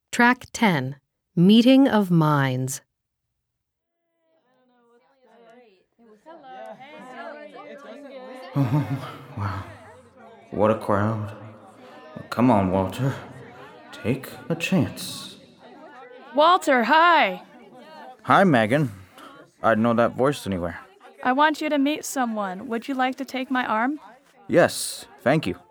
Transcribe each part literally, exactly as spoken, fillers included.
Track ten, Meeting of Minds. Oh, wow. What a crowd. Come on, Walter. Take a chance. Walter, hi! Hi, Megan. I'd know that voice anywhere. I want you to meet someone. Would you like to take my arm? Yes, thank you.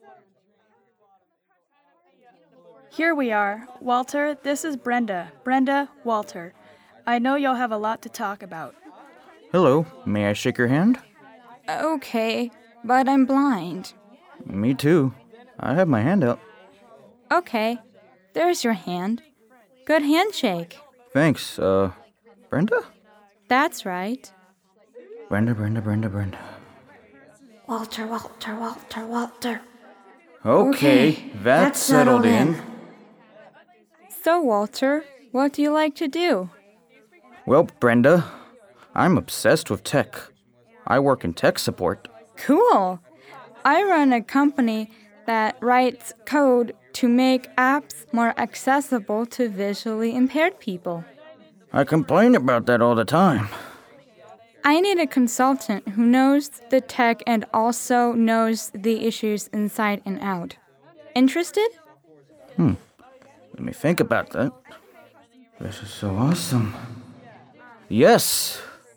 Here we are. Walter, this is Brenda. Brenda, Walter. I know you'll have a lot to talk about. Hello, may I shake your hand? Okay, but I'm blind. Me too. I have my hand up. Okay, there's your hand. Good handshake. Thanks, uh, Brenda? That's right. Brenda, Brenda, Brenda, Brenda. Walter, Walter, Walter, Walter. Okay, Okay, that's, that's settled, settled in. in. So, Walter, what do you like to do? Well, Brenda, I'm obsessed with tech. I work in tech support. Cool. I run a company that writes code to make apps more accessible to visually impaired people. I complain about that all the time. I need a consultant who knows the tech and also knows the issues inside and out. Interested? Hmm. Let me think about that. This is so awesome. Yes!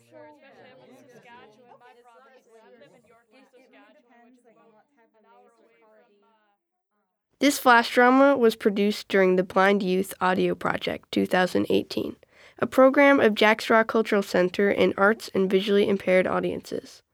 This flash drama was produced during the Blind Youth Audio Project twenty eighteen, a program of Jack Straw Cultural Center in arts and visually impaired audiences.